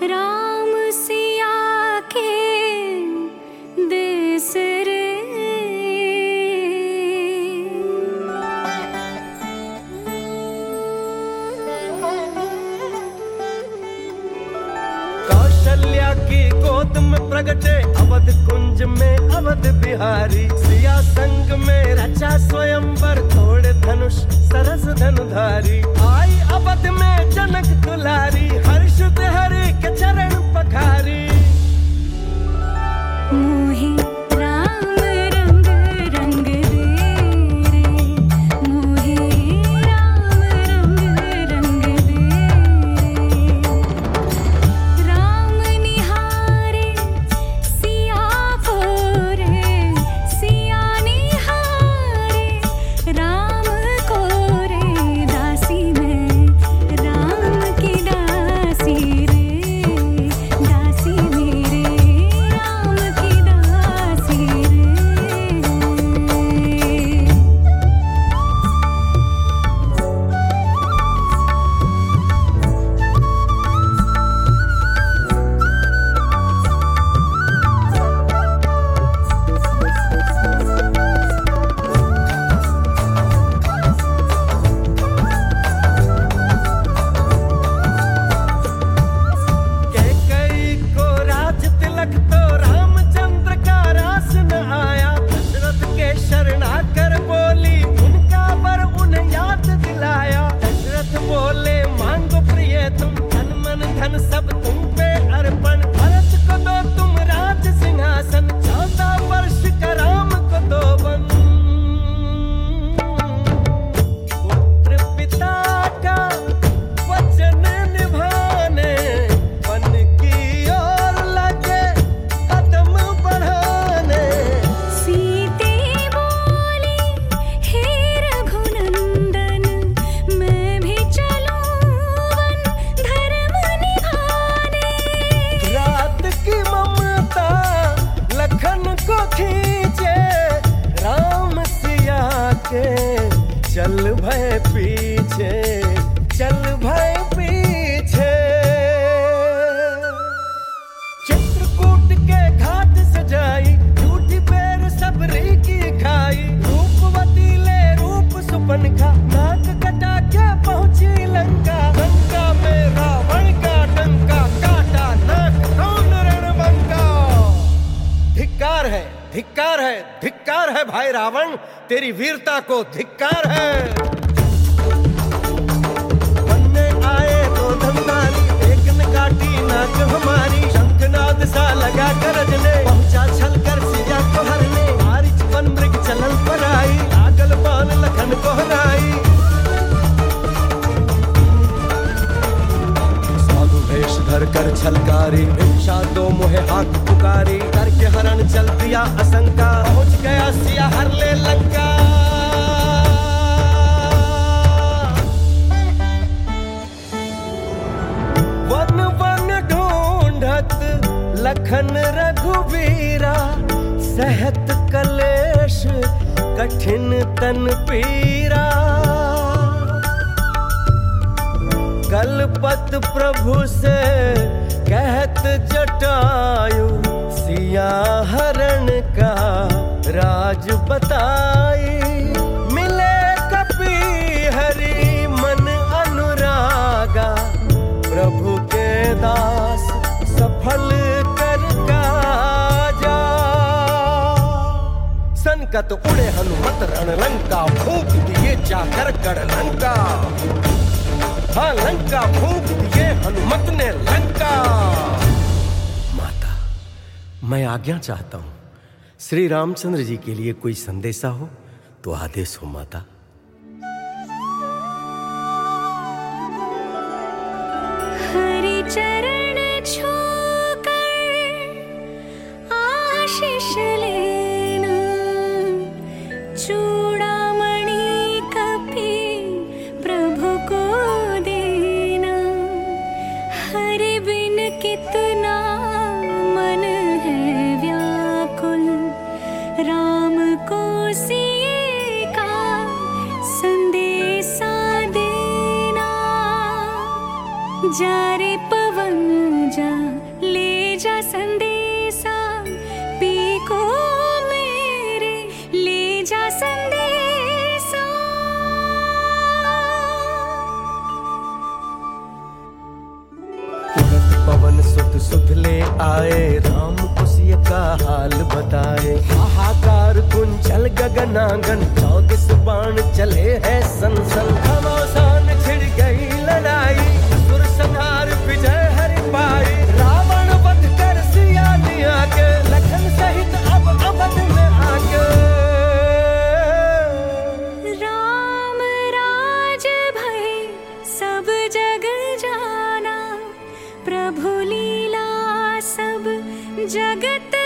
राम सिया के देश रे। कौशल्या की गोद में प्रगटे अवध कुंज में अवध बिहारी। सिया संग में रचा स्वयंवर तोड़े धनुष सरस धनुधारी। आई अवध में जनक दुलारी हर्ष हरि के चरण पखारी। मोहि राम रंग रंग दे रे, मोहि राम रंग रंग दे रे। राम निहारे सिया को रे, सिया निहारे राम को रे। दासी में राम की दासी रे, दासी मेरे राम की दासी रे। कैकई को राज तिलक तो रामचंद्र का रास न आया। दशरथ के शरणाकर बोली उनका वर उन्हें याद दिलाया। दशरथ बोले मांगो प्रिय तुम धन मन धन सब तुम पे अर्पण। भरत को दो तुम राज सिंहासन 14 वर्ष का राम को दो वन। पुत्र पिता का वचन निभाने वन की ओर लगे कदम बढ़ाने। सीते बोली हे रघुनंदन, मैं भी चलूं वन धर्म निभाने। रात की ममता लखन को खींचे राम सिया के चल भय पीछे, चल भय पीछे। चित्रकूट के घाट सजाई झूठी पैर सबरी की खाई। रूपवती ले रूप सुपनखा नाक कटा के पहुंची लंका। लंका में रावण का डंका काटा नाक कौन रणबंका। धिक्कार है धिक्कार है धिक्कार है भाई रावण, तेरी वीरता को धिक्कार है। बनने आए तो धमदारी एक ने काटी नाक हमारी। शंखनाद सा लगा गरजने पहुंचा छल कर सिया को हरने। मारिच वन मृग चलन पर आई लागल बाण लखन को हराई। साधु वेश धर कर छलकारी भिक्षा दो मोहे हाथ पुकारी। करके हरण चल दिया आशंका पहुंच गया सिया हर ले लंका। वन वन ढूंढत लखन रघुवीरा। सहत कलेश कठिन तन पीरा। कलपत प्रभु से कहत जटायु। सिया हरण का राज बताई। मिले कपि हरि मन अनुरागा। प्रभु के दास सफल कर काजा। संकट उड़े हनुमत रण लंका। फूंक दिए जाकर गढ़ लंका। हाँ लंका फूंक दिए हनुमत ने लंका। माता मैं आज्ञा चाहता हूं, श्री रामचंद्र जी के लिए कोई संदेशा हो तो आदेश हो माता। हरि चरण छूकर आशीष लेना। चूड़ामणि कपि प्रभु को देना। हरि बिन कितना मन है व्याकुल। राम को सिए का संदेशा देना। जा रे पवन ले जा संदेशा पी को मेरे, ले जा संदेशा। उड़त पवन सुध सुध ले आए, राम कुसिय का हाल बताए। हाहाकार गुंजल गगनांगन, 24 बाण चले हैं सनसन। घमासान छिड़ गई लड़ाई, असुर संहार विजय हरि पाई। रावण वध कर सिया लिया के, लखन सहित अब अवध में आके। राम राज भय सब जग जाना, प्रभु लीला सब जगत